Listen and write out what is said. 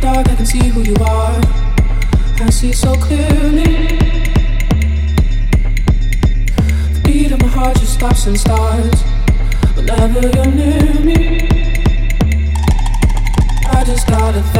dark, I can see who you are. I see so clearly. The beat of my heart just stops and starts whenever you're near me. I just gotta